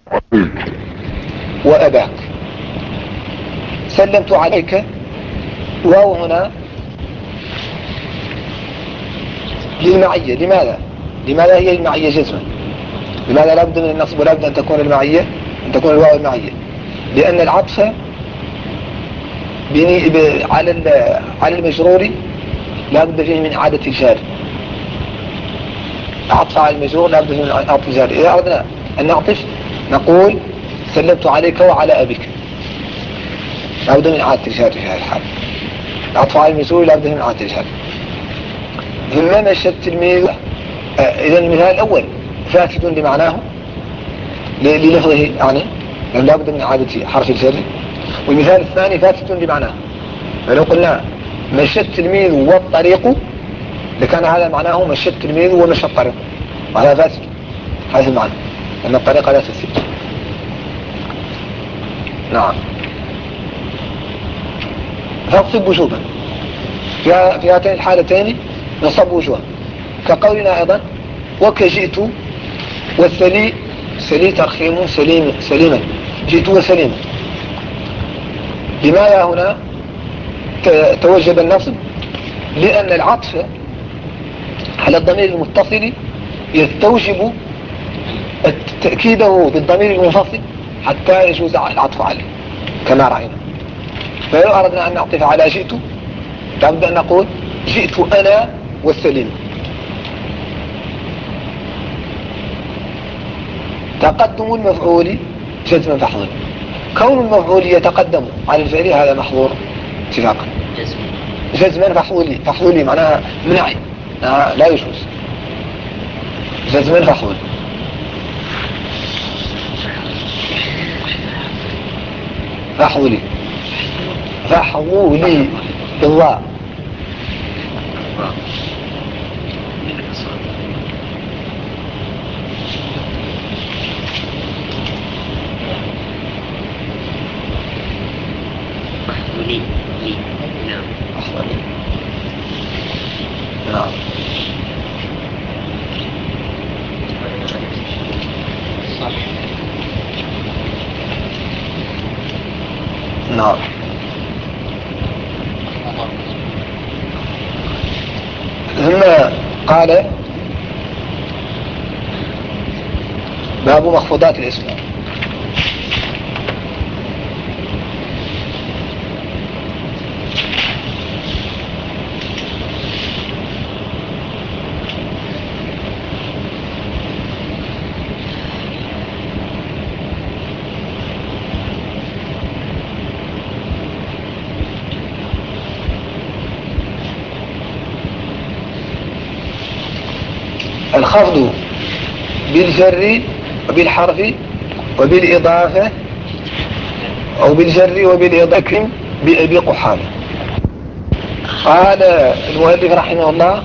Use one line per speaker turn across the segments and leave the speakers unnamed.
وأباك. سلمت عليك، واو هنا للمعية. لماذا هي المعية جزما؟ لماذا لا بد من النصب ولا بد أن تكون المعية، أن تكون الواو المعية؟ لأن العطف على المجرور لا بد فيه من إعادة الجار. عطف على المجرور لا بد فيه من إعادة الجار. إذا أردنا أن نعطف نقول سلمت عليك وعلى أبيك، لا بد من إعادة الجار في هذه الحال. العطف على المجرور لا بد من إعادة الجار. ثم مشى التلميذ. إذا المثال الأول فاسد لمعناه للفظه يعني لا بد من إعادة حرف الجر. والمثال الثاني فاسد لمعناه، فلو قلنا مشى التلميذ والطريق لكان هذا معناه مشى التلميذ ومشى الطريق، وهذا فاسد. هذا المعنى أن الطريق لا تسد. نعم. فاقصب وجوبا في هاتين الحالتين نصب وجوها، كقولنا أيضا وكجئت والسلي ترخيم سليما، جئت وسليما. لماذا هنا توجب النصب؟ لأن العطف على الضمير المتصل يستوجب تأكيده بالضمير المنفصل حتى يجوز العطف عليه كما رأينا. فلو أردنا أن نعطف على جئت لابد أن نقول جئت أنا والسليم. تقدم المفعول جزما فحظا. كون المفعول يتقدم على الفعل هذا محظور اتفاقا. جزما فحظولي معناها منعي، لا يجوز. جزما فحظولي. فحظولي بالله. نعم. نعم. ثم قال باب مخفوضات الاسم. الخفض بالجر وبالحرف وبالإضافة أو بالجر وبالإضافة بأبي قحافة. قال المؤلف رحمه الله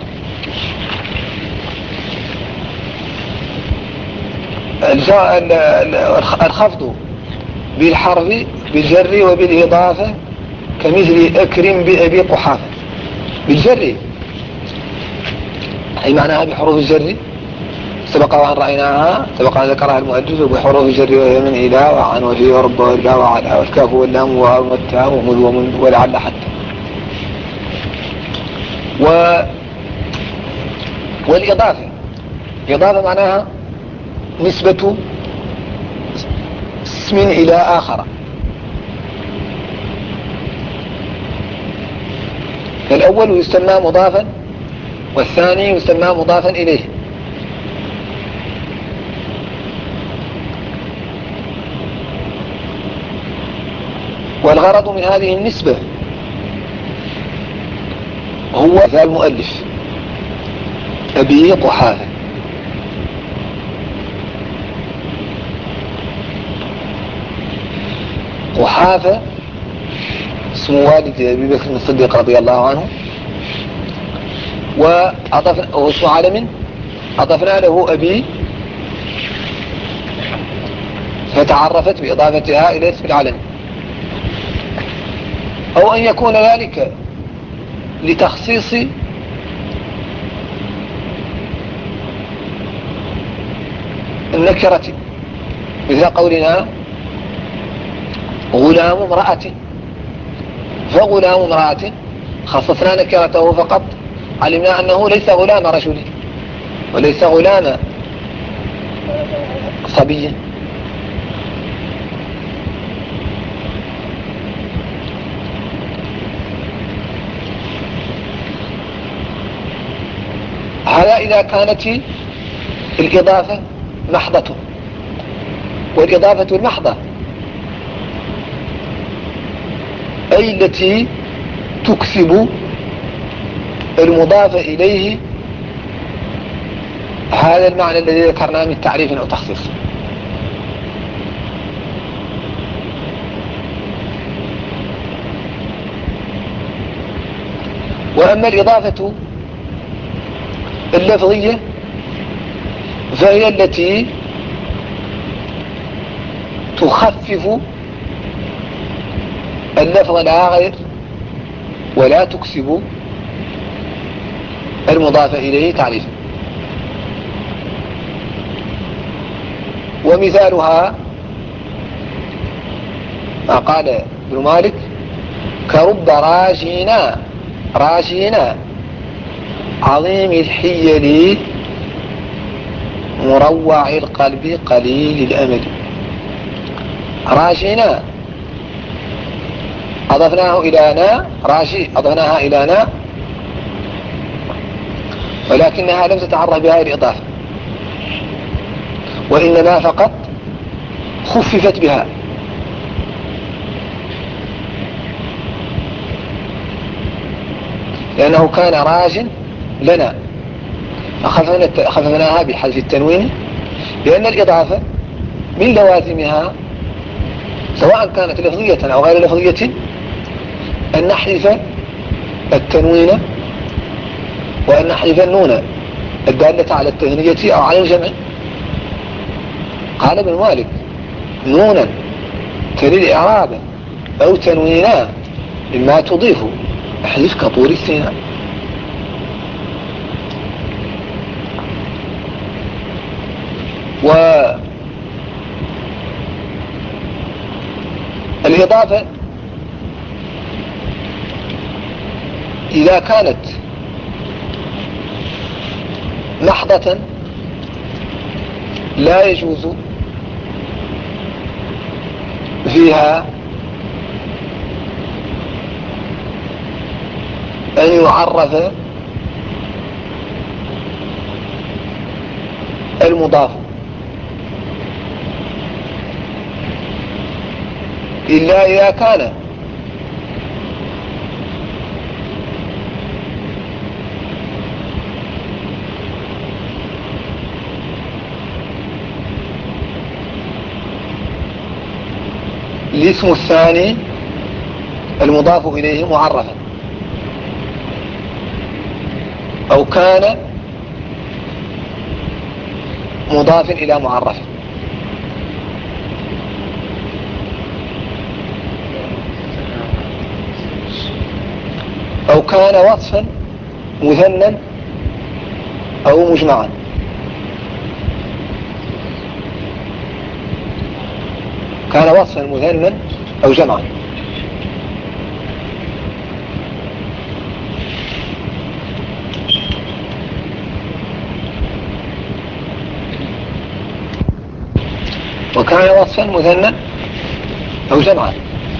الخفض بالحرف بالجر وبالإضافة كمثل أكرم بأبي قحافة. بالجر أي معناها بحروف الجر سبق وأن رأيناها، سبق أن ذكرها المؤلف بحروف الجر وهي من إلى وعن وفي ورب وإلى وعلى والكاف واللام والتاء ومذ ومن ولعل حتى. والإضافة معناها نسبة اسم إلى آخر. الأول يسمى مضافا والثاني يسمى مضافا إليه. والغرض من هذه النسبة هو ذا المؤلف أبي قحافة. قحافة اسم والد أبي بكر الصديق رضي الله عنه، واسم عالم أضفنا له أبي فتعرفت بإضافتها إلى اسم العالم. أو أن يكون ذلك لتخصيص النكرة مثل قولنا غلام امرأة، فغلام امرأة خصصنا نكرته فقط، علمنا أنه ليس غلام رجل وليس غلام صبي. هذا إذا كانت الإضافة محضة. والإضافة المحضة أي التي تكسب المضاف إليه هذا المعنى الذي ذكرناه من تعريف أو تخصيص. وأما الإضافة اللفظية فهي التي تخفف اللفظ لا غير ولا تكسب المضاف إليه تعريفا. ومثالها ما قال ابن مالك: كرب راشينا عظيم الحيل مروع القلب قليل الأمل. راشينا أضفناه إلى نا، راشي أضفناها إلى نا، ولكنها لم تتعرف بهذه الإضافة، وإنما فقط خففت بها. لأنه كان راج لنا فخففناها بحذف التنوين، لأن الإضافة من لوازمها سواء كانت لفظية أو غير لفظية أن نحذف التنوين وأن نحذف النون الدالة على التثنية أو على الجمع. قال ابن مالك: نونا تلي إعرابا أو تنوينا مما تضيف احذف كطور السيناء. والإضافة إذا كانت محضة لا يجوز فيها أن يعرف المضاف إلا إذا كان الاسم الثاني المضاف إليه معرفا، أو كان مضاف إلى معرف، أو كان وصفا مثنى أو مجمعا. كان وصفا مثنى أو جمعا. وكان وصفا مثنى أو جمعا.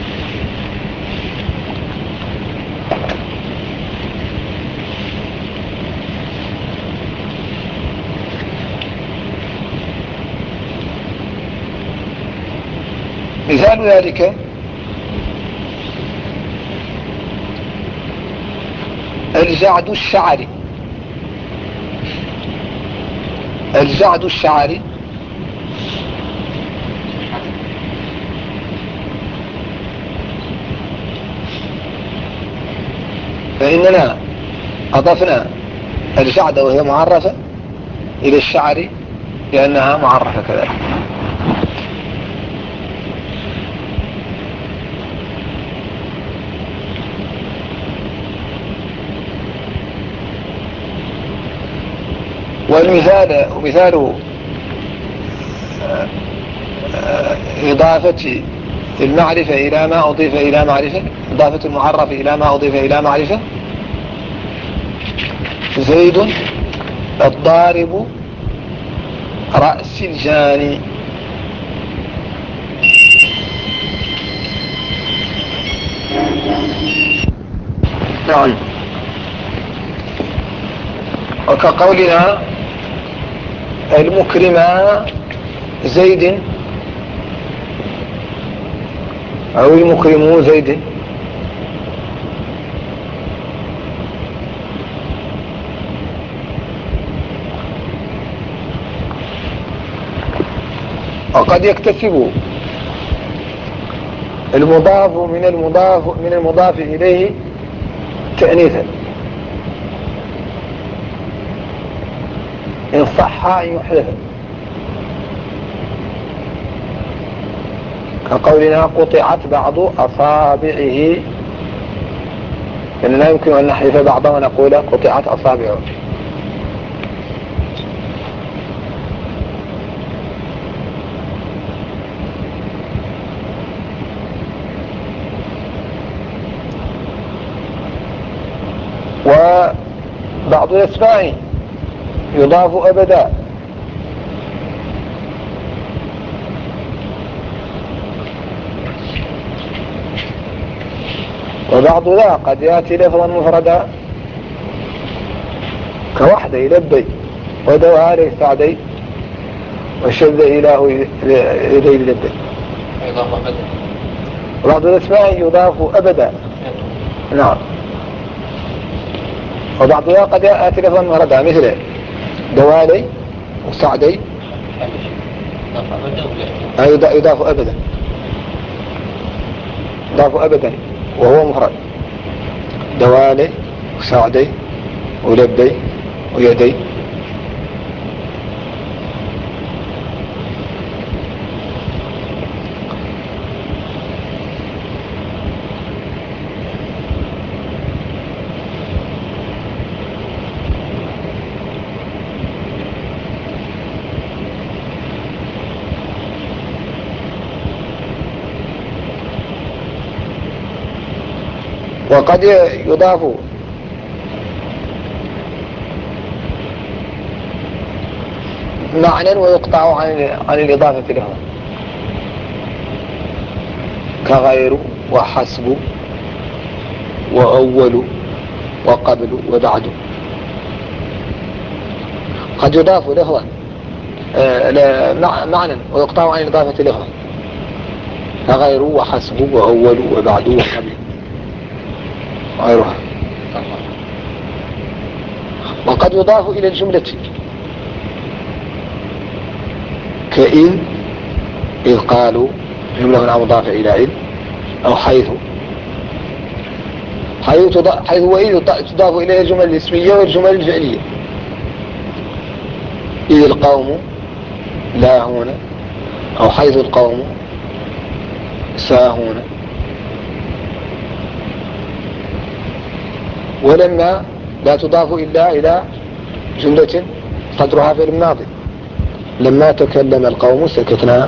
مثال ذلك الجعد الشعري. الجعد الشعري فإننا أضفنا الجعد وهي معرفة إلى الشعر لأنها معرفة كذلك. ومثال إضافة المعرفة إلى ما أضيف إلى معرفة، إضافة المعرف إلى ما أضيف إلى معرفة. زيد الضارب رأس الجاني. نعم. وكقولنا المكرم زيد أو المكرم زيد. وقد يكتسب المضاف من المضاف إليه تأنيثا إن صح أن يحذف، كقولنا قطعت بعض أصابعه، إننا يمكن أن نحذف بعضا ونقول قطعت أصابعه. وبعض الأسماء يضاف أبدا، وبعض لا قد يأتي لفظا مفردا كوحدي لبي ودواري سعدي وشذ إله إليه لبي. بعض الأسماء يضاف أبدا. نعم. وبعض لا قد يأتي لفظا مفردا مثل دوالي وسعدي يضاف أبدا، يضاف أبدا وهو مفرد. دوالي وسعدي ولبي ويدي. وقد يضاف معنى ويقطع عن الإضافة له، كغير وحسب وأول وقبل وبعد. قد يضاف له معنى ويقطع عن الإضافة له، كغير وحسب وأول وبعد وقبل غيرها. وقد يضاف إلى الجملة كإن، إذ قالوا جملة هنا مضافة إلى إذ، أو حيث وإذ تضاف إليها الجمل الاسمية والجمل الفعلية. إذ القوم لاهون، أو حيث القوم ساهون. ولما لا تضاف إلا إلى جملة صدرها فعل ماضي، لما تكلم القوم سكتنا.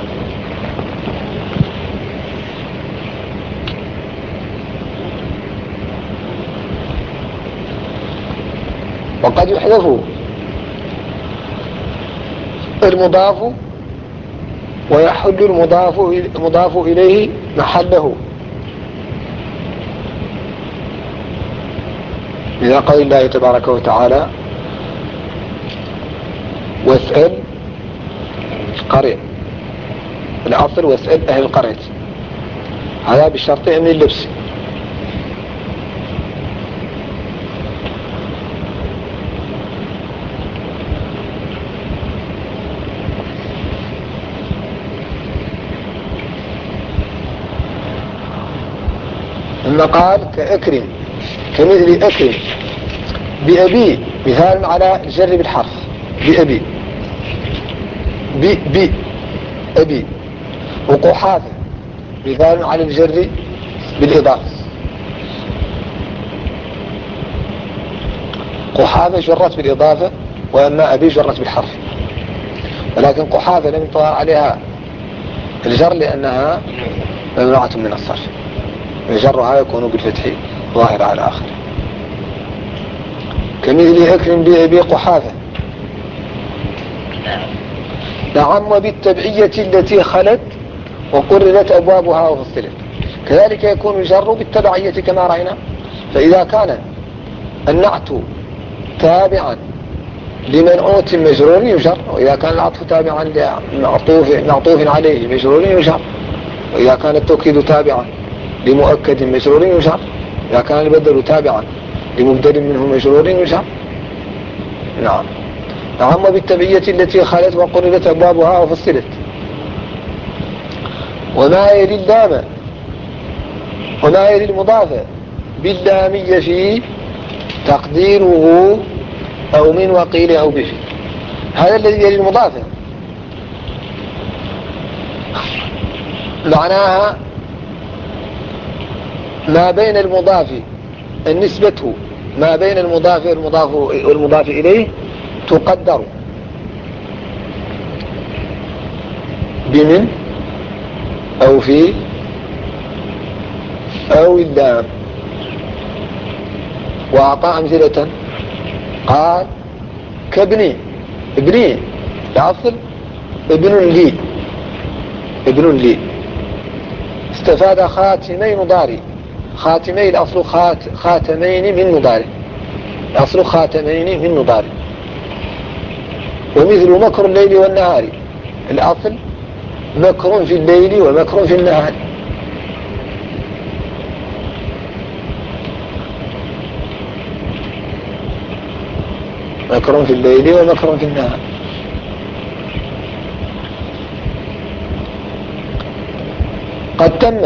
وقد يحذف المضاف ويحل المضاف إليه محله، إذا قال الله تبارك وتعالى واسأل قرية، الأصل واسأل أهل القرية، هذا بشرط من اللبس. ثم قال كأكرم، كمثل أكرم بأبي، مثال على الجر بالحرف، بأبي أبي. وقحافة مثال على الجر بالإضافة، قحافة جرت بالإضافة، وأما أبي جرت بالحرف، ولكن قحافة لم يطلع عليها الجر لأنها ممنوعة من الصرف، الجرها يكون بالفتح ظاهر على آخر. كمثل أكرم بأبي قحافة. نعم. وبالتبعية التي خلت وقررت أبوابها وفصلت، كذلك يكون الجر بالتبعية كما رأينا. فإذا كان النعت تابعا لمنعوت مجرور يجر، وإذا كان العطف تابعا لمعطوف عليه مجرور يجر، وإذا كان التوكيد تابعا لمؤكد مجرور يجر، إذا كان البدل تابعا لمبدل منه مجرور يجر. نعم. نعم. بالتبعية التي خلت وقررت أبوابها وفصلت. وما يلي اللام وما يلي المضاف باللامية فيه تقديره أو من وقيل أو به. هذا الذي يلي المضاف معناها ما بين المضاف النسبة ما بين المضاف والمضاف إليه تقدر بمن أو في أو اللام. وأعطى أمثلة قال كابني، ابني الأصل ابن لي. استفاد خاتمي مضاري، خاتمي الأصل خاتمين من مضاري، الأصل خاتمين من مضاري. ومثل مكر الليل والنهار، الأصل مكر في الليل ومكر في النهار. مكر في الليل ومكر في النهار. قد تم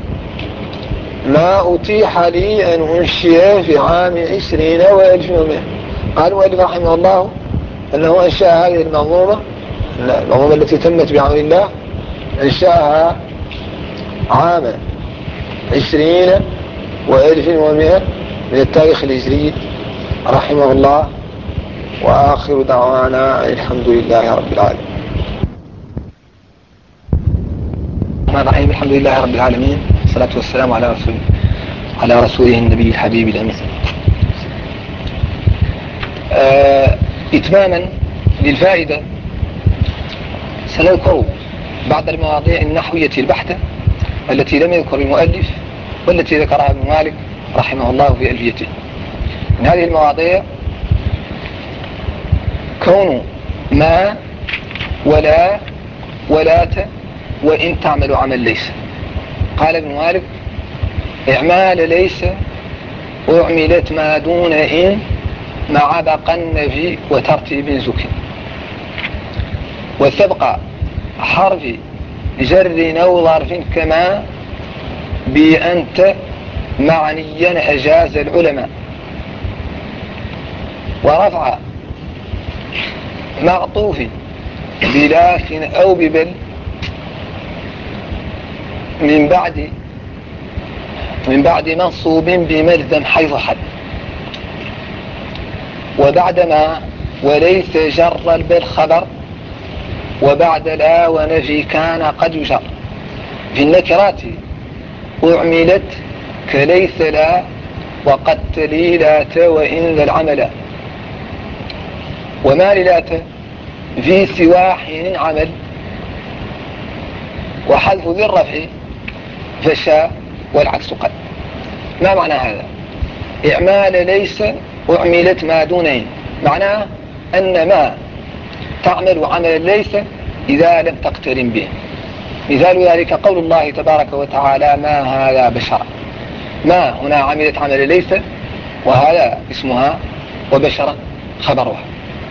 ما أتيح لي أن أنشئ في عام 20 و1100. قال المؤلف رحمه الله أنه أنشأ هذه المنظومة التي تمت بعون الله، أنشأها عام 20 و1100 من التاريخ الهجري رحمه الله. وآخر دعوانا الحمد لله رب العالمين. الحمد لله رب العالمين، والصلاة والسلام على رسوله النبي الحبيب الأمين. إتماما للفائدة سنذكر بعض المواضيع النحوية البحتة التي لم يذكر المؤلف والتي ذكرها ابن مالك رحمه الله في ألفيته. من هذه المواضيع كون ما ولا ولات وإن تعمل عمل ليس. قال ابن مالك إعمال ليس أعملت ما دون إن مع بقى النفي وترتيب زكي. وسبق حرف جر أو ظرف كما بأنت معنيا أجاز العلماء. ورفع معطوف بلكن أو ببل من بعد منصوب بملزم حيث حد. وبعدما وليس جر البل خبر، وبعد لا ونفي كان قد يجر. في النكرات أعملت كليس لا وقد تلي لات وإن ذا العمل. وما للات في سوى حين عمل، وحذف ذي الرفع فشاء والعكس قد. ما معنى هذا؟ إعمال ليس أعملت ما دونين، معناه أن ما تعمل عمل ليس إذا لم تقترن به. مثال ذلك قول الله تبارك وتعالى ما هذا بشرا. ما هنا عملت عمل ليس، وهذا اسمها وبشرا خبرها.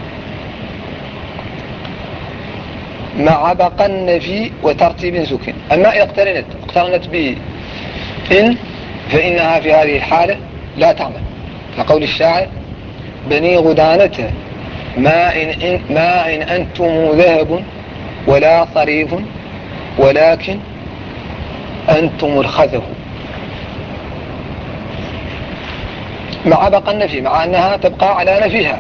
مع بقى النفي وترتيب سكن. أما إذا اقترنت به إن فإنها في هذه الحالة لا تعمل، كقول الشاعر بني غدانة ما إن أنتم ذهب ولا صريف ولكن أنتم الخذف. مع بقى النفي، مع أنها تبقى على نفيها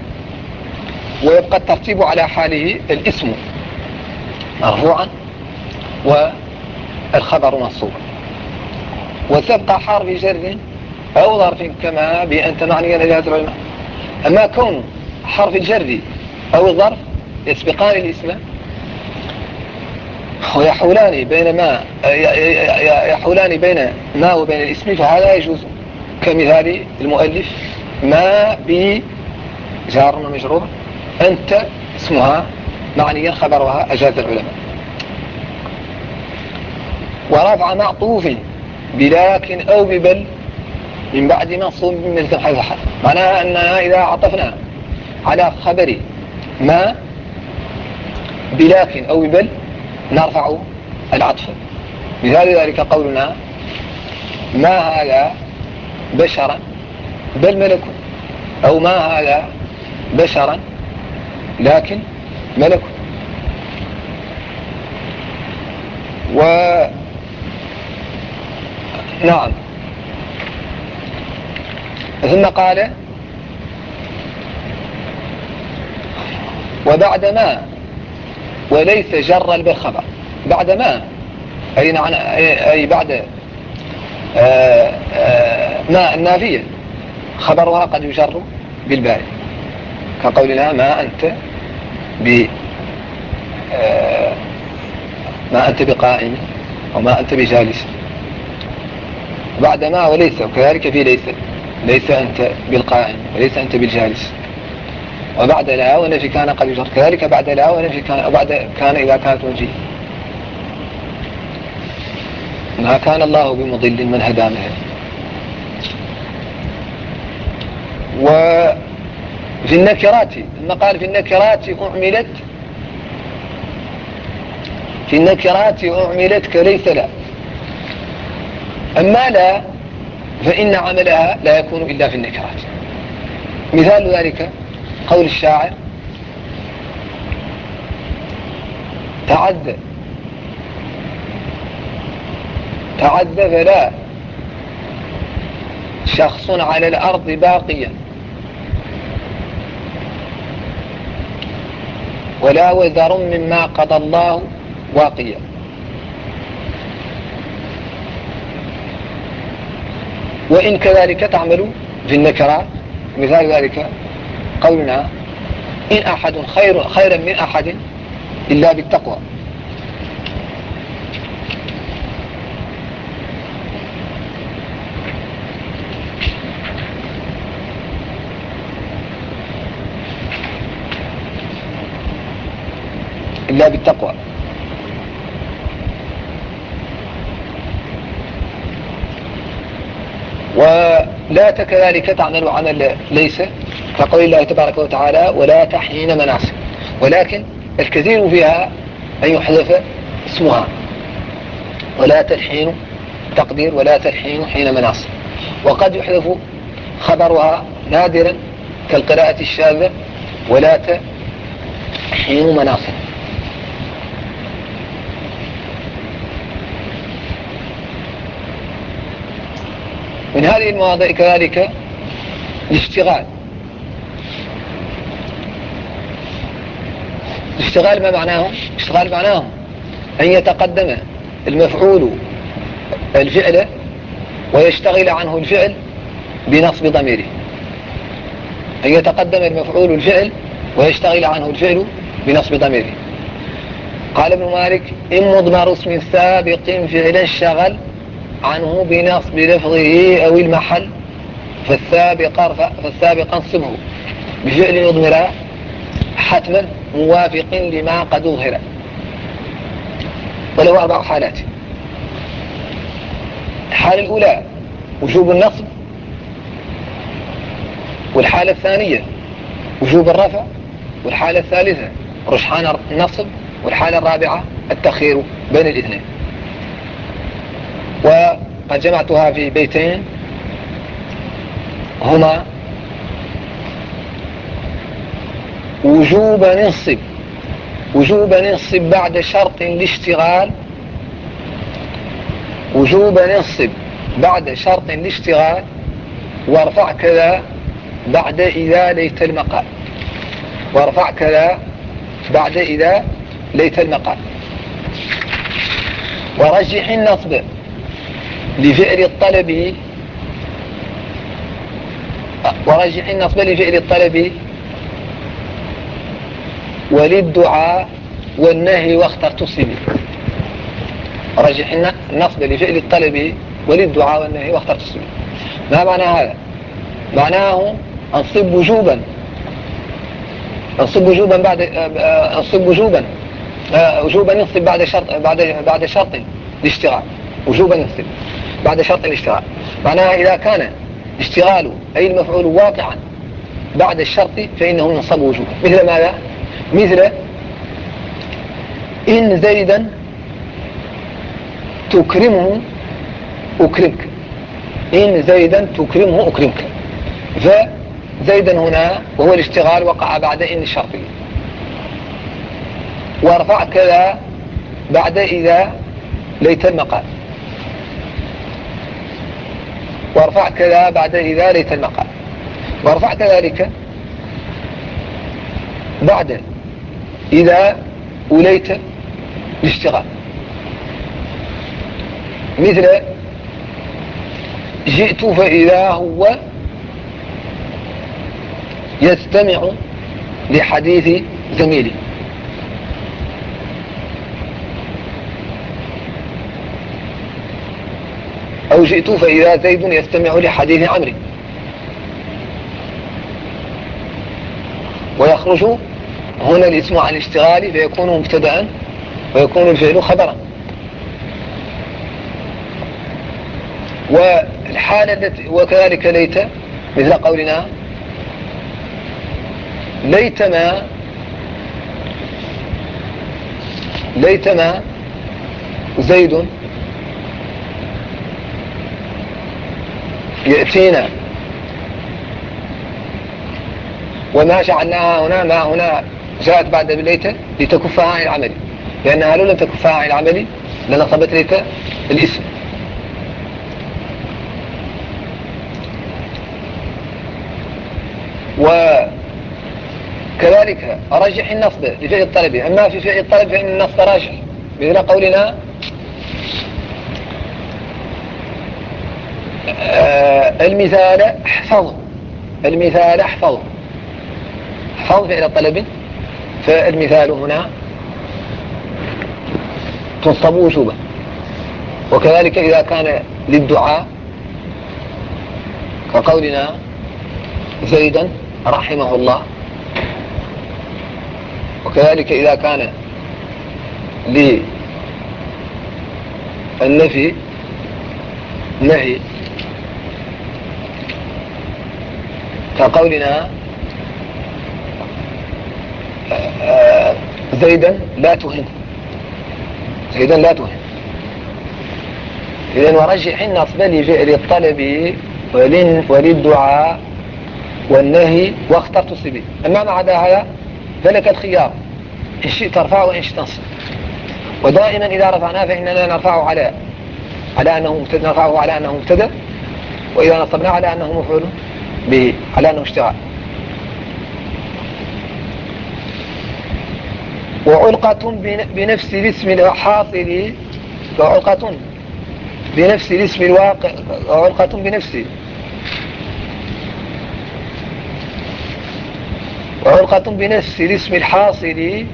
ويبقى الترتيب على حاله، الاسم مرفوعا الخبر منصوب، وتبقى حرف جر أو ظرف كما بأنت معنيا لجهة العلماء. أما كون حرف الجر أو الظرف يسبقان الاسم ويحولان بين ما وبين الاسم، فهذا يجوز، كمثال المؤلف ما بجار ومجرور، أنت اسمها معنيا خبرها أجاز العلماء. ورفع معطوف بلكن أو ببل من بعد منصوب من حيث حال، معناها أننا إذا عطفنا على خبر ما بلكن أو ببل نرفع العطف. مثال ذلك قولنا ما هذا بشرا بل ملك، أو ما هذا بشرا لكن ملك. نعم. ثم قال وبعد ما وليس جرا بالخبر. بعد ما أي بعد ما النافية خبرها قد يجر بالباء، كقولنا ما أنت بقائم وما أنت بجالس. بعد ما وليس، وكذلك في ليس أنت بالقائم وليس أنت بالجالس. وبعد لا ونفي كان قد يجر، كذلك بعد لا ونفي كان، وبعد كان إذا كانت منفية. ما كان الله بمضل من هدى منه. وفي النكرات، ثم قال في النكرات أعملت كليس لا. أما لا فإن عملها لا يكون إلا في النكرات. مثال ذلك قول الشاعر تعذ فلا شخص على الأرض باقيا ولا وذر مما قضى الله واقيا. وإن كذلك تعمل في النكرات. مثال ذلك قولنا إن أحد خيرا من أحد إلا بالتقوى. إلا بالتقوى. ولا كذلك تعمل عمل ليس، كقول الله تبارك وتعالى ولا تحين مناسك. ولكن الكثير فيها أن يحذف اسمها، ولا تلحين تقدير ولا تلحين حين مناسك. وقد يحذف خبرها نادرا كالقراءة الشاذة ولا تحين مناسك. من هذه المواضع كذلك الاشتغال. ما معناه؟ اشتغال معناه أن يتقدم المفعول الفعل ويشتغل عنه الفعل بنصب ضميره. أن يتقدم المفعول الفعل ويشتغل عنه الفعل بنصب ضميره. قال ابن مالك إن مضمر اسم سابق فعلا اشتغل عنه بنصب لفظه أو المحل فالسابق انصبه بفعل يضمر حتما موافق لما قد أظهر. وله 4 حالات. الحالة الأولى وجوب النصب، والحالة الثانية وجوب الرفع، والحالة الثالثة رجحان النصب، والحالة الرابعة التخير بين الاثنين. وقد جمعتها في بيتين هما وجوب نصب بعد شرط الاشتغال، وارفع كذا بعد إذا ليت المقال. ورجح النصب لفعل الطلب وللدعاء والنهي واختر تصبي. رجح النصب لفعل الطلب وللدعاء والنهي واختر تصبي. ما معنى هذا؟ معناه انصب وجوبا ينصب بعد شرط الاشتغال. وجوبا ينصب بعد شرط الاشتغال. معناها إذا كان اشتغال أي المفعول واقعا بعد الشرط فإنه ينصب وجوبا. مثل ماذا؟ مثل إن زيدا تكرمه أكرمك. إن زيدا تكرمه أكرمك. فزيدا هنا وهو الاشتغال وقع بعد إن الشرطي. وارفع كذا بعد إذا ليت المقال. وارفع كذا بعد إذا ليت المقال. وارفع كذلك بعد إذا وليت الاشتغال. مثل جئت فإذا هو يستمع لحديث زميلي. أو جئت فإذا زيد يستمع لحديث عمري. ويخرج هنا الاسم عن الاشتغال فيكون مبتدأ ويكون الفعل خبرا. والحالة وكذلك ليت مثل قولنا ليتما زيد يأتينا. وما جعلناها هنا ما هنا جاءت بعد ليت لتكفها عن العمل، لأنها لو لم تكفها عن العمل لنصبت ليت الاسم. وكذلك رجح النصب لفعل الطلب. أما في فعل الطلب فإن النصب راجح، مثل قولنا المثال احفظ. احفظ فعل الطلب، فالمثال هنا تنصب وجوبا. وكذلك إذا كان للدعاء كقولنا زيدا رحمه الله. وكذلك إذا كان للنفي نهي كقولنا زيدا لا تهن. إذن ورجح النصب لفعل الطلب وللدعاء والنهي واختر تصبي. أما ما عدا هذا فلك الخيار، إن شئت ترفعه وإن شئت تنصب. ودائما إذا رفعناه فإننا نرفعه على أنه مبتدأ، وإذا نصبناه على أنه مفعول به، على أنه اشتغال. وعلقة بنفس الاسم الحاصل، وعلقة بنفس الاسم الواقع، وعلقة بنفس الاسم الحاصل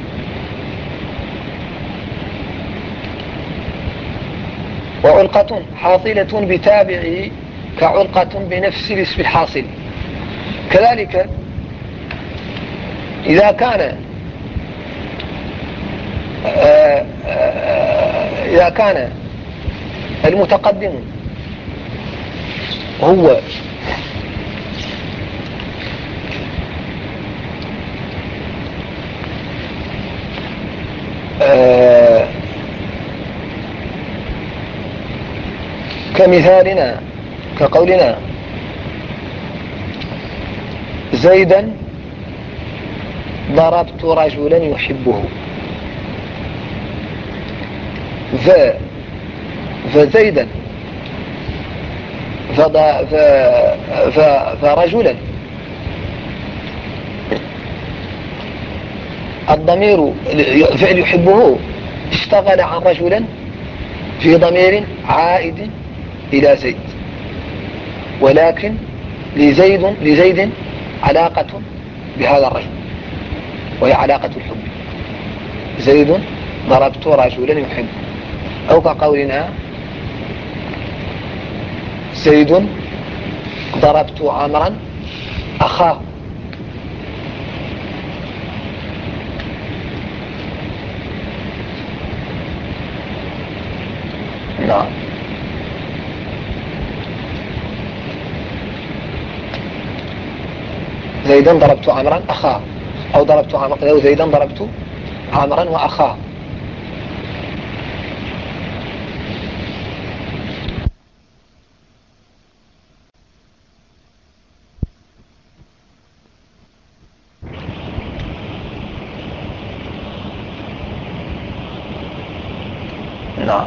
وعلقة حاصلة بتابع كعلقة بنفس الاسم الحاصل. كذلك إذا كان المتقدم هو كمثالنا كقولنا زيدا ضربت رجلا يحبه. فزيدا فرجلا الضمير فعل يحبه اشتغل عن رجلا في ضمير عائد إلى زيد، ولكن لزيد علاقة بهذا الرجل، وهي علاقة الحب. زيد ضربت رجلا يحب، أو كقولنا زيد ضربت عمرا أخاه. نعم. زيدا ضربت عمرا أخاه، أو ضربت عمرا، أو زيدا ضربت عمرا وأخاه. نعم.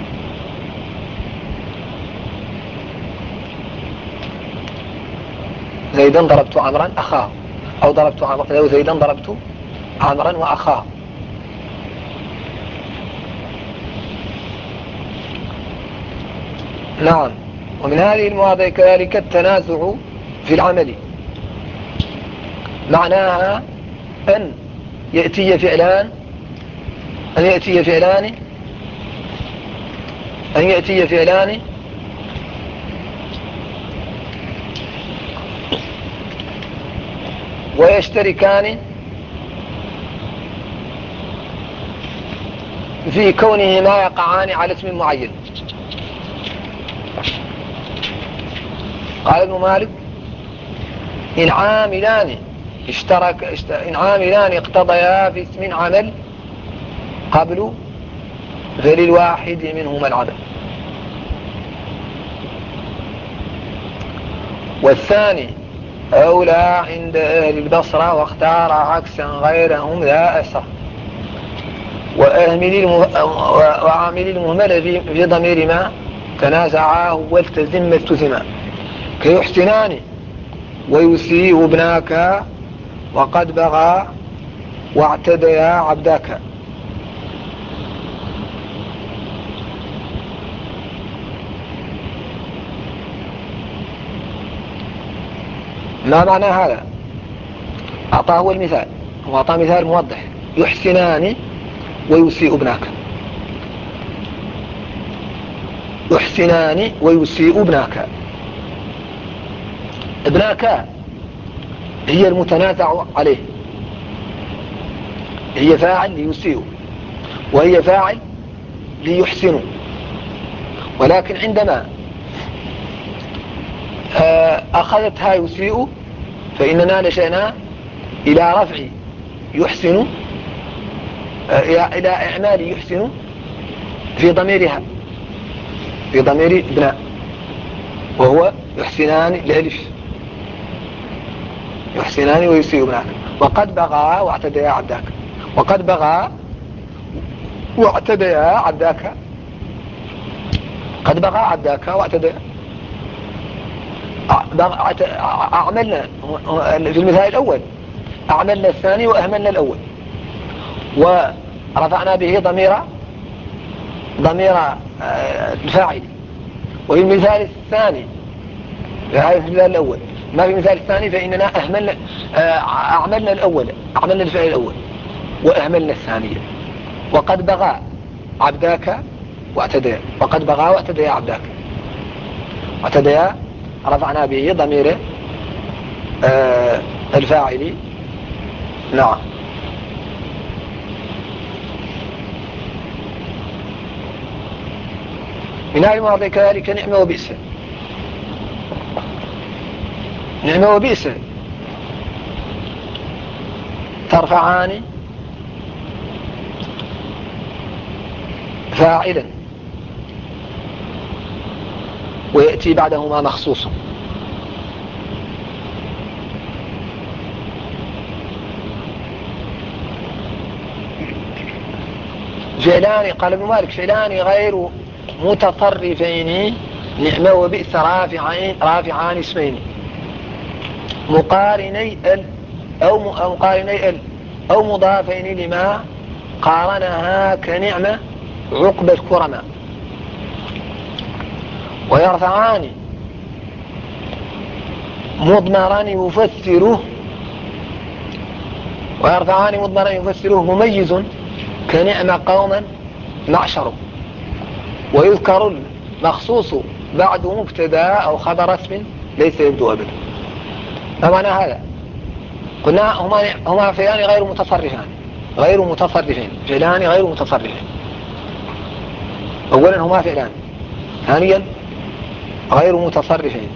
زيدا ضربت عمرا أخاه، أو ضربت عمرا، أو زيدا ضربت عمرا وأخاه. نعم. ومن هذه المواضع كذلك التنازع في العمل، معناها أن يأتي فعلان ويشتركان في كونهما يقعان على اسم معين. قال ابن مالك: إن عاملان اقتضيا في اسم عمل قبل، فللواحد منهما العمل، والثاني أولى عند أهل البصرة، واختار عكسا غيرهم لا أسر. وعامل المهمل في ضمير ما تنازعاه والتزم ما التزما، كيحسنان ويسيء ابناك، وقد بغى واعتديا عبداك. ما معنى هذا؟ أعطاه المثال، وأعطاه مثال موضح: يحسنان ويسيء ابناك. يحسنان ويسيء ابناك. ابناك هي المتنازع عليه، هي فاعل ليسيء، وهي فاعل ليحسن. ولكن عندما أخذتها يسيء، فإننا نشأنا إلى رفع يحسن، إلى إعمال يحسن في ضميرها، في ضمير ابناء، وهو يحسنان الألف، يحسنان ويسيء ابناك. وقد بغى واعتديا عبداك. وقد بغى واعتديا عبداك. قد بغى عبداك واعتديا. أعملنا في المثال الأول، أعملنا الثاني وأهملنا الأول، ورفعنا به ضمير الفاعل. وفي المثال الثاني، في هذا المثال الأول، ما في المثال الثاني فإننا أعملنا الأول، أعملنا الفعل الأول وأهملنا الثانية. وقد بغى عبداك واعتديا. وقد بغى واعتديا عبداك. واعتديا رفعنا به ضمير الفاعل. نعم. من هذه المواضع كذلك نعمة وبئس. نعمة وبئس ترفعان فاعلا ويأتي بعدهما مخصوصا. فعلان، قال ابن مالك: فعلان غير متطرفين، نعمة وبئس رافعان اسمين، مقارني ال أو مضافين لما قارنها، كنعمة عقب الكرماء. ويرفعان مضمرا يفسره مميز كنعم قوما معشر. ويذكر المخصوص بعد مبتدا أو خبر اسم ليس يبدو أبدا. ما معنى هذا؟ قلنا هما فعلان غير متصرفين فعلان غير متصرفين. أولا هما فعلان، ثانيا غير متصرفين.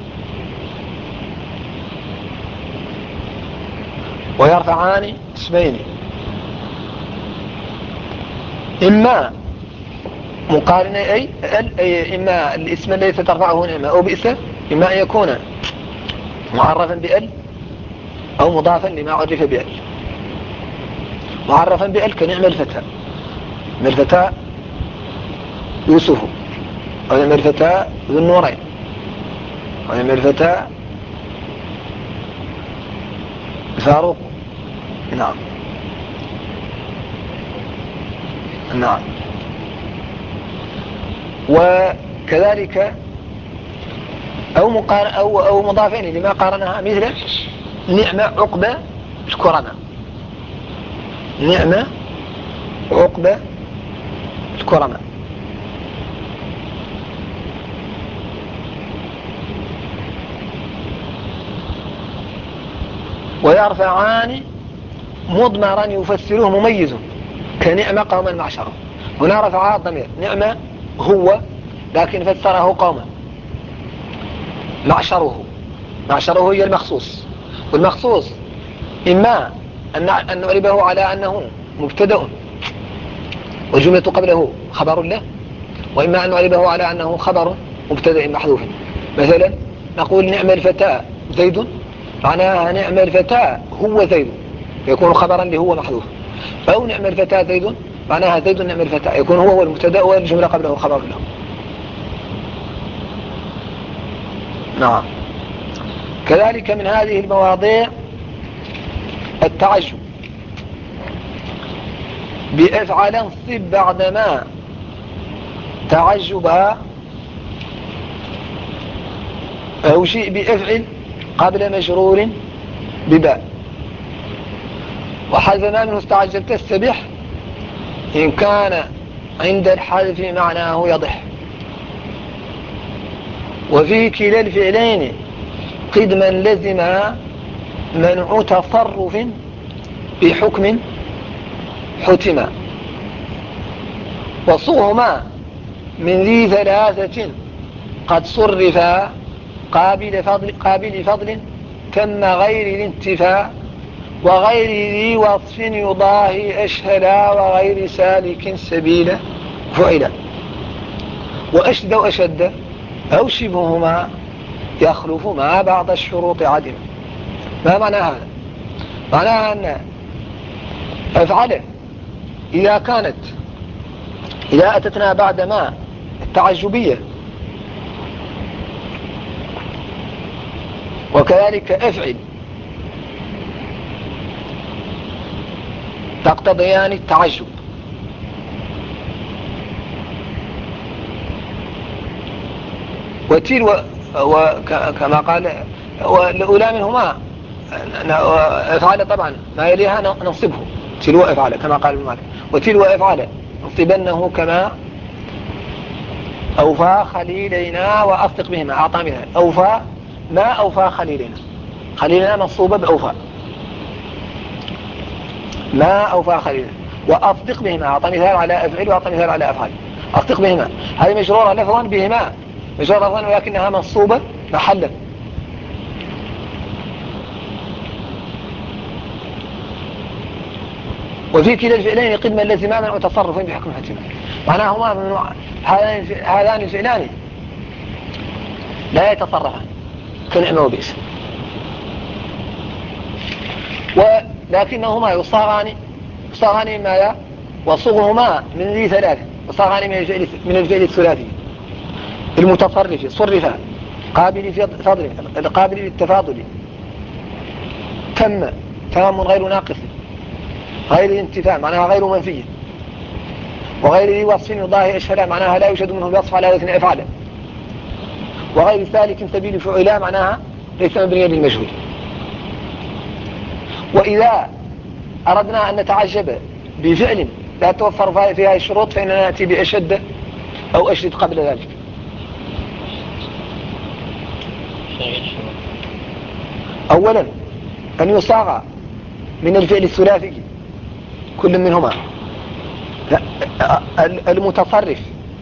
ويرفعان اسمين، إما مقارنة أي إما الاسم الذي سترفعه نعمة أو بئس، إما أن يكون معرفا بأل أو مضافا لما عرف بأل. معرفا بأل كنعم الفتى، نعم الفتى يوسف، ونعم الفتى ذو النورين، ونعم الفتى فاروق. نعم نعم. وكذلك أو مضافين لما قارنها، مثل نعمة عقبة الكرماء، نعمة عقبة الكرماء. ويرفعان مضمرا يفسره مميز كنعمة قوما معشره. هنا رفعها الضمير، نعمة هو لكن فسره قوما، معشره هي المخصوص. والمخصوص إما أن نعربه على أنه مبتدأ والجملة قبله خبر له، وإما أن نعربه على أنه خبر مبتدأ محذوف. مثلا نقول نعم الفتى زيد، معناها نعم الفتى هو زيد، يكون خبرا لهو محذوف. أو نعم الفتى زيد، معناها زيد نعم الفتى، يكون هو المبتدأ والجملة قبله خبر له. نعم. كذلك من هذه المواضيع التعجب بأفعل انصب بعدما تعجبها، أو شيء بأفعل قبل مجرور بباء. وحذف ما منه استعجبت السبح إن كان عند الحذف معناه يضح. وفي كلا الفعلين قدما لزم منع تصرف بحكم حتما. وصوهما من ذي ثلاثة قد صرفا قابل فضل تم غير الانتفاء، وغير ذي وصف يضاهي أشهلا، وغير سالك سبيل فعلا. وأشد وأشد أو شبههما يخلف ما بعض الشروط عدم. ما معنى هذا؟ معناها أن أفعله إذا أتتنا بعد ما التعجبية، وكذلك أفعل تقتضيان التعجب. وتلو كما قال والأولى منهما أفعل طبعا ما يليها ننصبه، تلو أفعل كما قال ابن مالك. وتلو أفعل ننصبنه كما أوفى خليلينا وأصدق بهما. أعطى منها أوفى، ما أوفى خليلنا منصوبة بأوفى، ما أوفى خليلنا. وأصدق بهما أعطى مثال على أفعل وأعطى مثال على أفعل. أصدق بهما هذه مجرورة لفظا بهما، مجرورة لفظا ولكنها منصوبة محلا. وفي كلا الفعلين قدما لزما منع تصرف بحكم حتما. معناهما هذان الفعلان لا يتصرفان كنعمة وبئس، ولكنهما يصاغان ماذا؟ وصغهما من ذي ثلاثة، يصاغان من الفعل الثلاثي المتصرف، صرفا قابل فضل القابل للتفاضل، تمام غير ناقص غير الانتفاع معناها غير منفي، وغير ذي وصف يضاهي أشهر معناها لا يوجد منه الوصف على وزن أفعله. وغير ذلك سبيل فعلا معناها ليس مبنيا للمجهول. وإذا أردنا أن نتعجب بفعل لا توفر فيها الشروط فإننا نأتي بأشد أو أشد قبل ذلك. أولا أن يصاغ من الفعل الثلاثي كل منهما المتصرف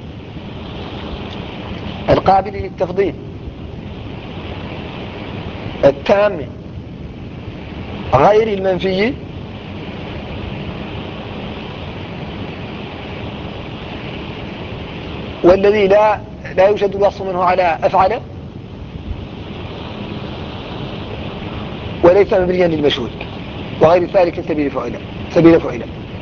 القابل للتفضيل التام غير المنفي والذي لا يوجد الوصف منه على أفعل وليس مبنيا للمجهول وغير ذلك سبيل فعلا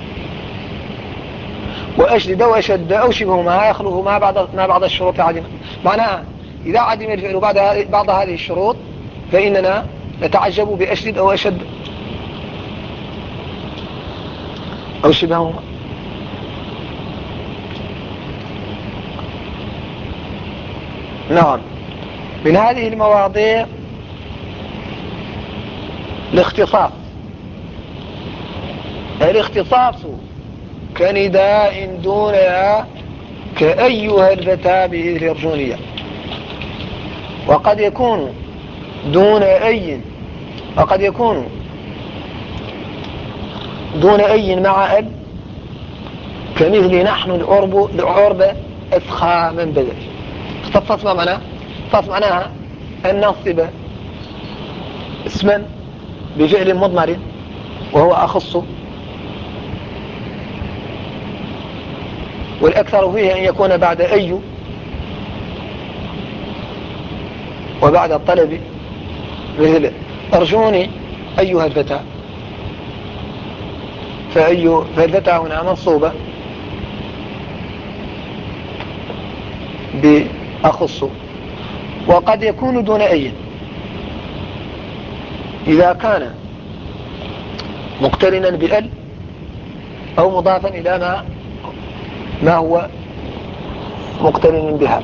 وأشدد وأشد أو شبهما يخلوه ما بعض الشروط عدم. معناها إذا عدم الفعل بعض هذه الشروط فإننا نتعجب بأشدد أو أشد أو شبههما. نعم. من هذه المواضيع الاختصاص كنداء دونها كأيها الفتى به الفرجونية، وقد يكون دون أي مع ال كمثل نحن العرب أسخى من بدل. اختصاص ما معناه؟ اختصاص معناها أن نصب اسما بفعل مضمر وهو أخص، والأكثر فيه أن يكون بعد أي وبعد الطلب، مثل أرجوني أيها الفتى، فالفتى هنا منصوبة بأخص. وقد يكون دون أي إذا كان مقترنا بأل أو مضافا إلى ما هو مقترن بها،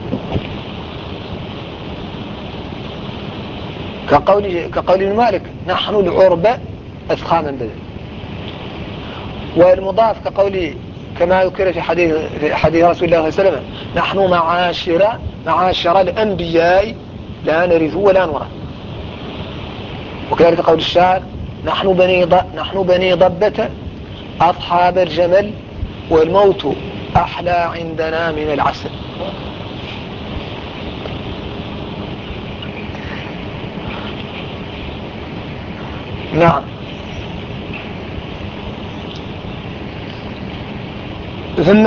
كقول المالك نحن العرب أسخى من بدل. والمضاف كما ذكر في حديث رسول الله صلى الله عليه وسلم نحن معاشر الأنبياء لا نرث ولا نورث. وكذلك قول الشاعر نحن بني ضبة أصحاب الجمل والموت أحلى عندنا من العسل. نعم. ثم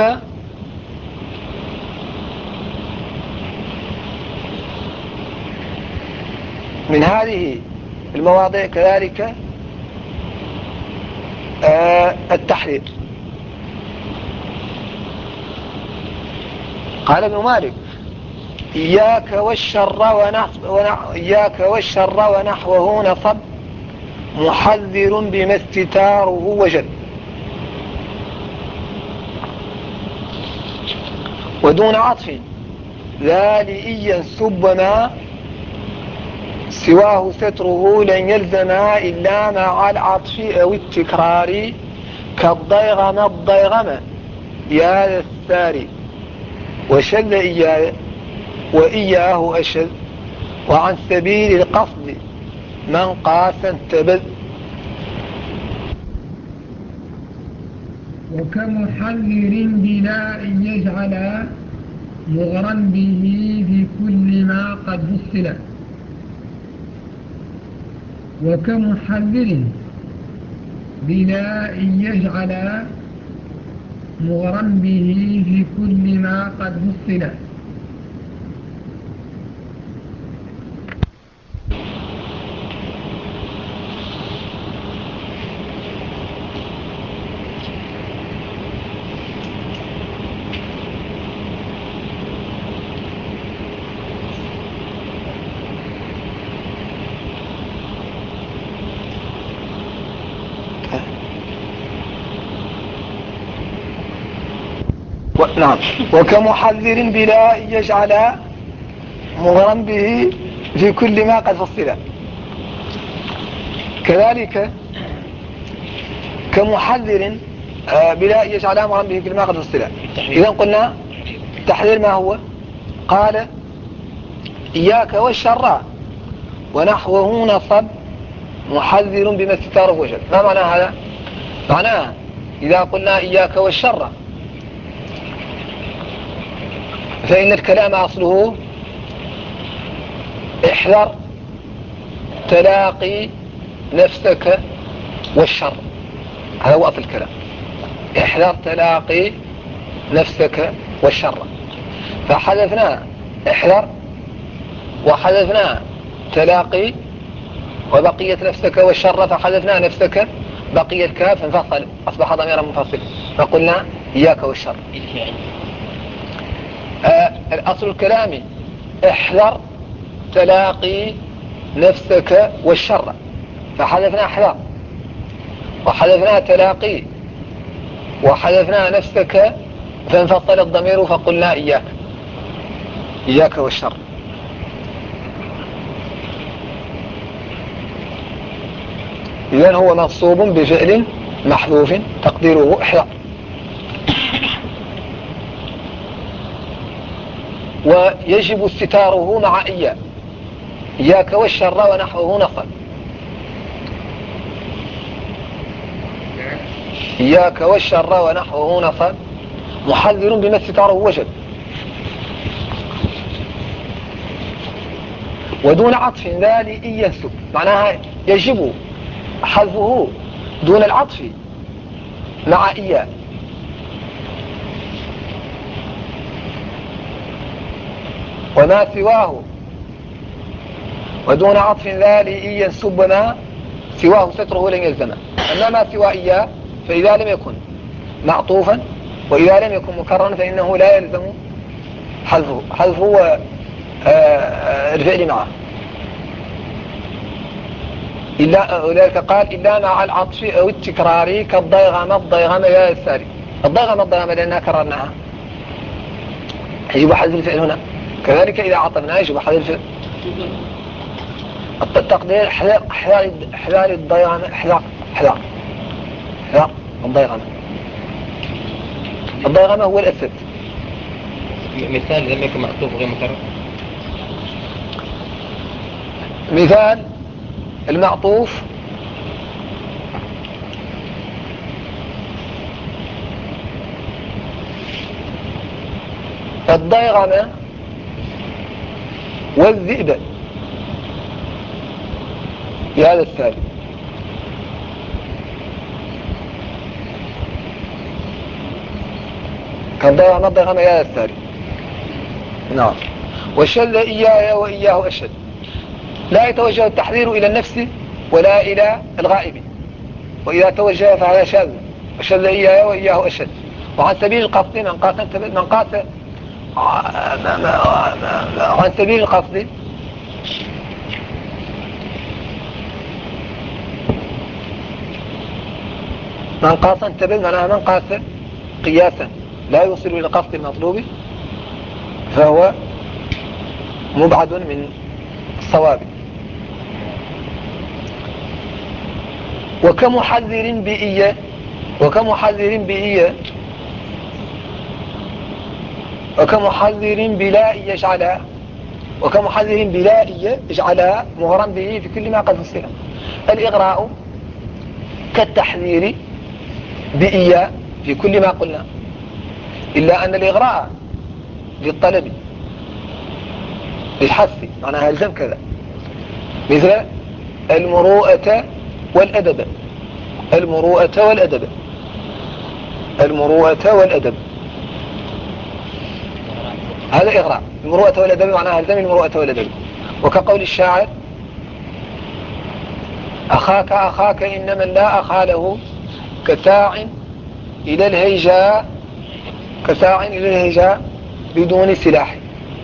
من هذه المواضيع كذلك التحرير. قال ابن مالك إياك والشر ونحوه نصب محذر بما استتاره وجل. ودون عطف ذالئيا سبما سواه ستره لن يلزم إلا مع العطف أو التكرار كالضيغم يا الثاري وشذ إياه وإياه أشذ وعن سبيل القصد من قاسا تبذ. وكمحذر بلا أن يجعل مغرا به في كل ما قد فصل. وكمحذر بلا أن يجعل مغرا به في كل ما قد فصل. نعم. وكمحذر بلا يجعل مغرا به في كل ما قد فصل. كذلك كمحذر بلا يجعلها مغرا به في كل ما قد فصل. إذا قلنا التحذير ما هو؟ قال إياك والشر ونحوه نصب محذر بما استتاره وجد. ما معنى هذا؟ معناه إذا قلنا إياك والشر فإن الكلام أصله احذر تلاقي نفسك والشر. هذا هو أصل الكلام، احذر تلاقي نفسك والشر. فحذفنا احذر وحذفنا تلاقي وبقية نفسك والشر، فحذفنا نفسك بقي الكاف انفصل أصبح ضميرا منفصل فقلنا إياك والشر. الأصل الكلامي احذر تلاقي نفسك والشر، فحذفنا احذر وحذفنا تلاقي وحذفنا نفسك فانفصل الضمير فقلنا إياك والشر. إذن هو منصوب بفعل محذوف تقديره احذر. ويجب استتاره مع إياك والشر ونحوه نصب. إياك والشر ونحوه نصب محذر بما استتاره وجب. ودون عطف ذلك ينسب، معناها يجب حذفه دون العطف مع إياه. وما سواه ودون عطف ذلك ينسب ما سواه ستره لن يلزم. أما ما سوى إياه فإذا لم يكن معطوفا وإذا لم يكن مكررا فإنه لا يلزم حذفه الفعل معه. أولئك قال إلا مع العطف أو التكرار كالضيغم يا الساري. الضيغم لأنها كررناها يجب حذف الفعل هنا. كذلك إذا عطفنا يجب حذف الفعل. التقدير احذار الضيغم احذار الضيغم هو الأسد.
مثال لم يكن معطوف غير مكرر.
مثال المعطوف الضيغم والذئب بهذا الثالث. الضيغم يا الثالث. نعم. وشذ إياي وإياه أشد. لا يتوجه التحذير إلى النفس ولا إلى الغائب، وإذا توجه فهذا شاذ. وشذ إياي وإياه أشد. وعن سبيل القصد عن سبيل القصد من قاس انتبه، معناها من قاس قياسا لا يوصل إلى القصد المطلوب فهو مبعد من الصواب. وكمحذر بإية وكمحذر بلا يجعلها مهرا به في كل ما قد فصل. الإغراء كالتحذير بإية في كل ما قلنا، إلا أن الإغراء للطلب للحث، معناها يلزم كذا، مثل المروءة والأدب. هذا إغراء. المروءة والأدب معناها يلزم المروءة والأدب. وكقول الشاعر أخاك إن من لا أخا له كساع إلى الهيجاء بدون سلاح.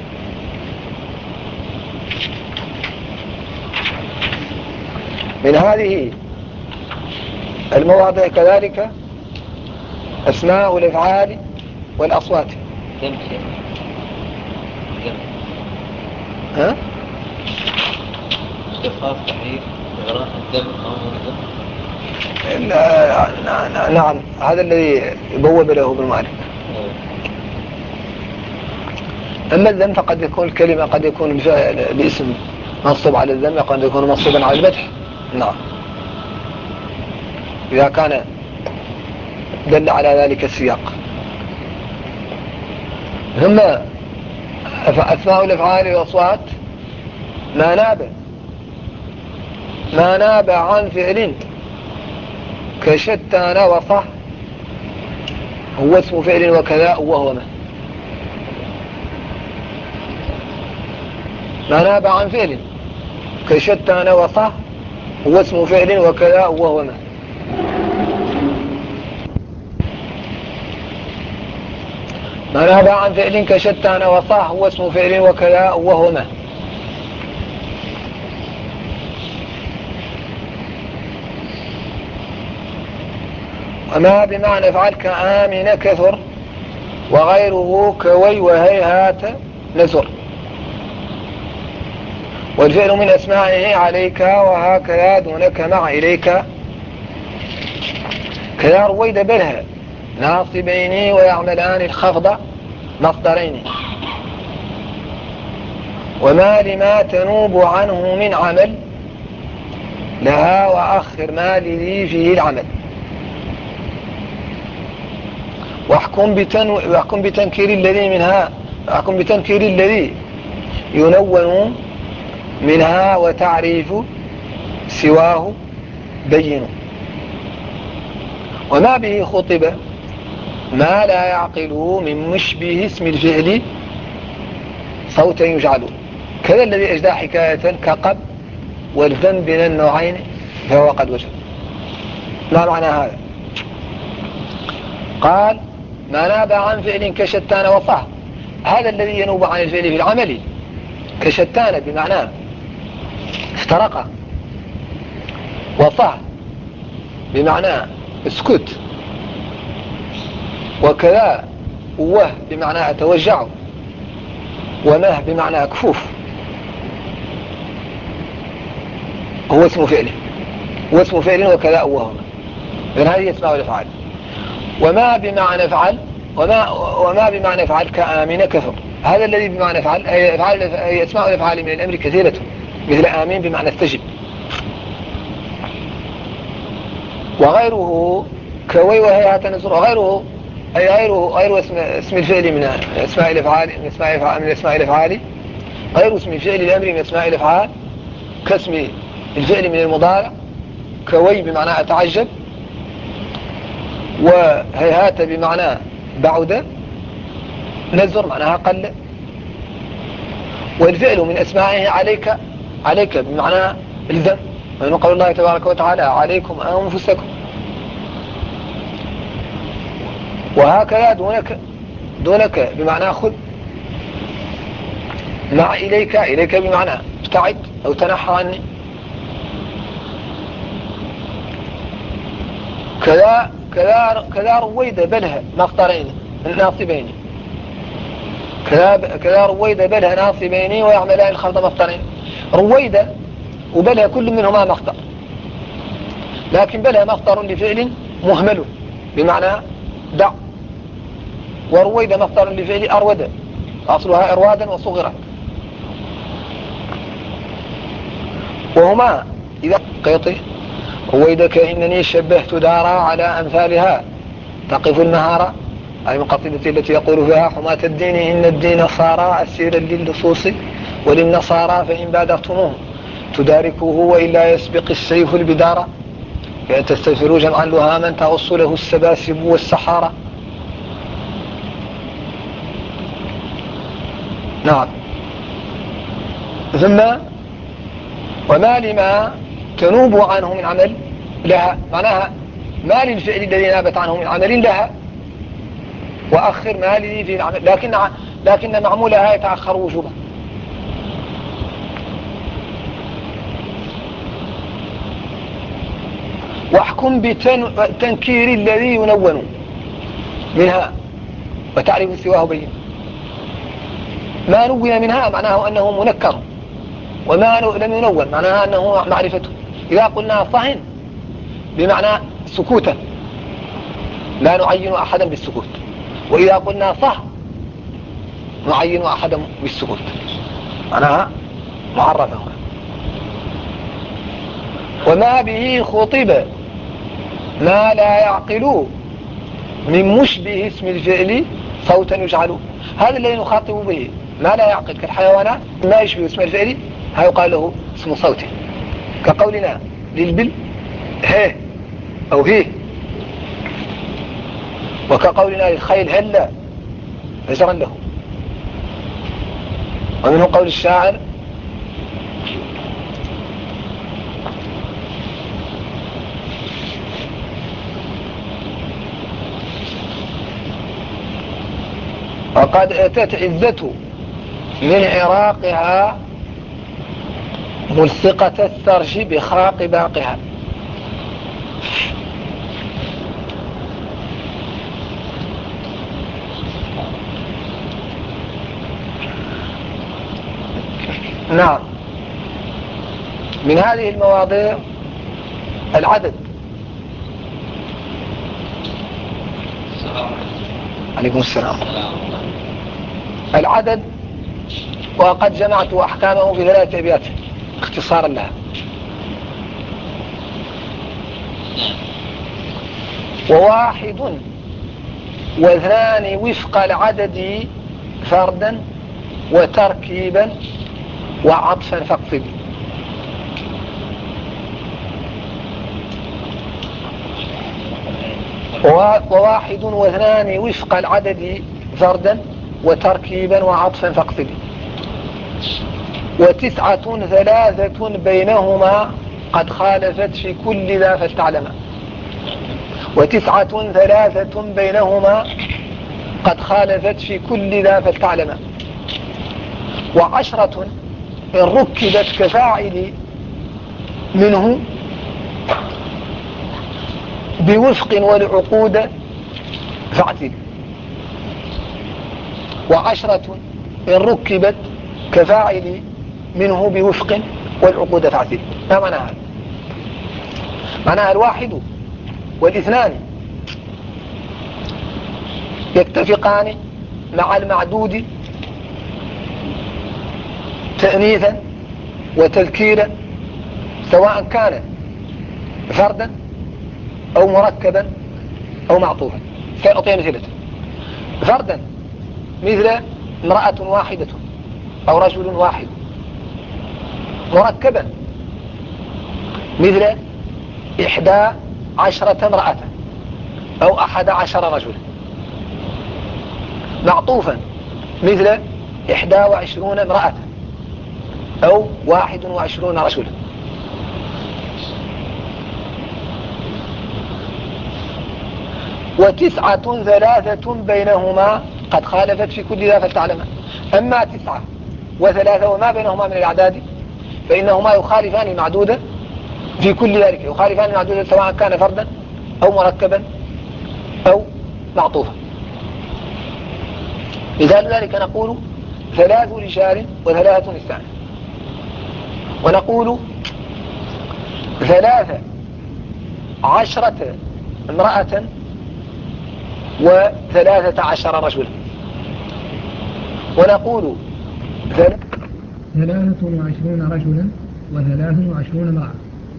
من هذه المواضع كذلك أسماء الأفعال والأصوات. ها؟
استخفاف تحريف إغراء الدم أو الدم.
نعم، هذا الذي بوب له ابن مالك. أما الذم فقد يكون الكلمة قد يكون باسم منصوب على الذم، قد يكون منصوبا على المدح. نعم، إذا كان دل على ذلك السياق. ثم أسماء الأفعال والأصوات ما ناب عن فعل كشتان وصح هو اسم فعل وكذا وهو ما ناب عن فعل كشتان وصح هو اسم فعل وكذا وهو ما ناب عن فعل كشتان وصح هو اسم فعل وكذا وهو وما بمعنى افعل كآمن كثر وغيره كوي وهيهات نزر. والفعل من أسمائه عليك وهكذا دونك مع إليك كذا رويد بلها ناصبين ويعملان الخفض مصدرين. وما لما تنوب عنه من عمل لها وأخر ما لذي فيه العمل. واحكم بتنكير الذي منها، واحكم بتنكير الذي ينون منها وتعريف سواه بين. وما به خطب ما لا يعقله من مشبه اسم الفعل صوتا يجعله كذا الذي أجدى حكاية كقب والذنب من النوعين فهو قد وجد. ما معنى هذا؟ قال ما ناب عن فعل كشتان وصح، هذا الذي ينوب عن الفعل في العمل كشتان بمعنى افترق، وصح بمعنى اسكت، وكذا وه بمعنى أتوجع، ومه بمعنى كفوف. هو اسم فعله، هو اسم فعل وكذا وهو. إذن هذه اسماء الأفعال. وما بمعنى فعل وما بمعنى فعل كآمن كثر، هذا الذي بمعنى فعل هي اسماء الأفعال من الأمر كثيرة مثل آمين بمعنى استجب. وغيره كوي وهيهات نزر، وغيره أي غير اسم الفعل من اسماء الأفعال من اسماء الأفعال غير اسم الفعل الأمر من اسماء الأفعال كاسم الفعل من المضارع كوي بمعنى أتعجب، وهيهات بمعنى بعد، نزر معناها قل. والفعل من أسمائه عليك بمعنى الذم، ومن قول الله تبارك وتعالى عليكم أنفسكم. وهكذا دونك بمعنى خذ. مع إليك بمعنى ابتعد أو تنحى عني. كذا رويد بلها مصدرين ناصبين، كذا رويد بلها ناصبين ويعملان الخلط مصدرين. رويد وبلها كل منهما مصدر، لكن بلها مصدر لفعل مهمل بمعنى دع، ورويد مصدر لفعل أرود أصلها إروادا وصغرا. وهما إذا قيطي رويدك إنني شبهت دارا على أمثالها تقف المهارة، أي من قصيدة التي يقول فيها حماة الدين إن الدين صار أسيرا للصوص وللنصارى فإن بادرتموه تداركوه وإلا يسبق السيف البدارة فإن تستغفروا جمعا لهاما تغص له السباسب والسحارة. نعم. ثم وما لما تنوب عنه من عمل لها، معناها ما للفعل الذي نابت عنه من عمل لها وأخر ما لذي في العمل، لكن معمولها يتأخر وجوبا. واحكم بتنكير الذي ينون منها وتعرف سواه بين. ما نون منها معناه أنه منكر، وما لم ينون معناها أنه معرفته. إذا قلنا صهن بمعنى سكوتا لا نعين أحدا بالسكوت، وإذا قلنا صه نعين أحدا بالسكوت معناها معرفة هنا. وما به خطب ما لا يعقل من مشبه اسم الفعل صوتا يجعل. هذا الذي نخاطب به ما لا يعقل كالحيوانات ما يشبه اسم الفعل ها يقال له اسم صوت، كقولنا للبل هي أو هي، وكقولنا للخيل هلا زجرا له. ومنه قول الشاعر وقد أتت عزة من عراقها ملصقة السرج بخاق باقها. نعم، من هذه المواضيع العدد. عليكم السلام. العدد، وقد جمعت أحكامه في 3 أبيات اختصارا لها. وواحد واثنان وفق العدد فردا وتركيبا وعطفا فاقصد. وواحد واثنان وفق العدد فردا وتركيبا وعطفا فاقصد. 9 3 بينهما قد خالفت في كل ذا فاستعلما. 9 3 بينهما قد خالفت في كل ذا فاستعلما. 10 إن ركبت كفاعل منه بوفق والعقود فاعتل. 10 إن ركبت كفاعل منه بوفق والعقود فاعتل. ما معناها؟ معناها الواحد والاثنان يتفقان مع المعدود تأنيثا وتذكيرا سواء كان فردا أو مركبا أو معطوفا. سأعطي مثلة. فردا مثل امرأة واحدة أو رجل واحد. مركبا مثل 11 امرأة أو 11 رجلا. معطوفا مثل 21 امرأة أو 21 رجلا. و9 3 بينهما قد خالفت في كل ذا فلتعلم. أما 9 و3 وما بينهما من الأعداد فإنهما يخالفان المعدودة في كل ذلك، يخالفان المعدودة سواء كان فردا أو مركبا أو معطوفا. مثال ذلك نقول 3 رجال و3 نساء، ونقول 13 امرأة و13 رجلا، ونقول
23 رجلا و23 امرأة.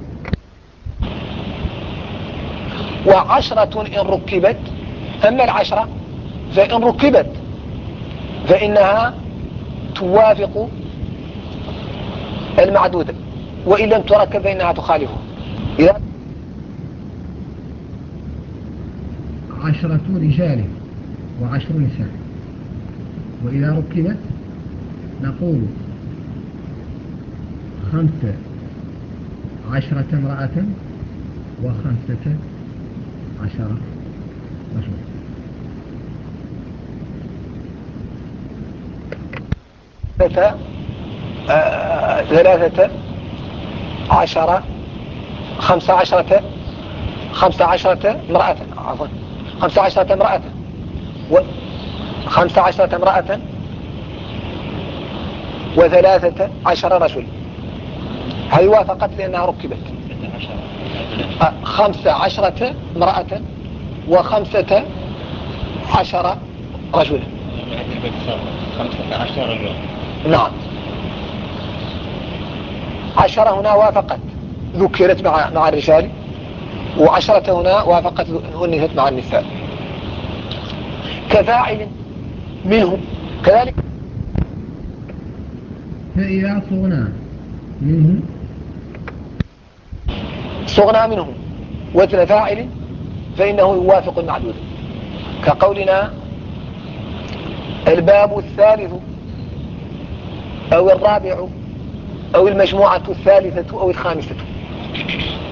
10 إن ركبت. أما 10 فإن ركبت فإنها توافق المعدودة، وإن لم تركب فإنها تخالفه.
10 رجال و10 نساء، وإذا ركبت نقول 15 امرأة و15 رجل.
15 امرأة، عفوا 15 امرأة و15 امرأة و13 رجل. هذه وافقت لأنها ركبت. 15 امرأة و15 رجلا.
15 رجلا.
نعم. 10 هنا وافقت ذكرت مع الرجال، و10 هنا وافقت أنثت مع النساء. كفاعل منه كذلك.
فإذا صغنا
منه وزن فاعل فإنه يوافق المعدود، كقولنا الباب الثالث أو الرابع أو المجموعة الثالثة أو الخامسة.